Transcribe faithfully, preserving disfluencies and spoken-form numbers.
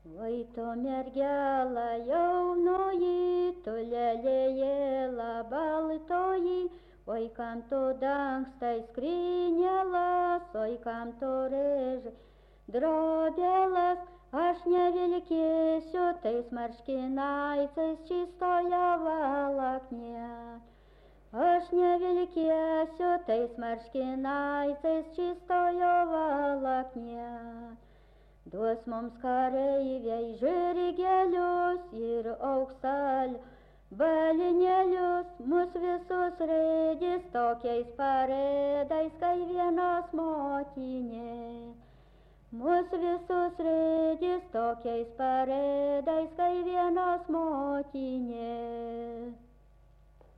Oi, tu mergela jaunoji, tu lelėjėla baltoji, oi kam tu dangstai skrynėlas, oi kam tu rėži drobėlas, aš nevilkėsiu tais marškinaitais čistoje valakne. Aš nevilkėsiu tais marškinaitais čistoje valakne. Duos mums kareiviai žirgelius ir auksalių balinėlius, mus visus rėdis tokiais paredais, kai vienos motinė. Mus visus rėdis tokiais paredais, kai vienos motinė.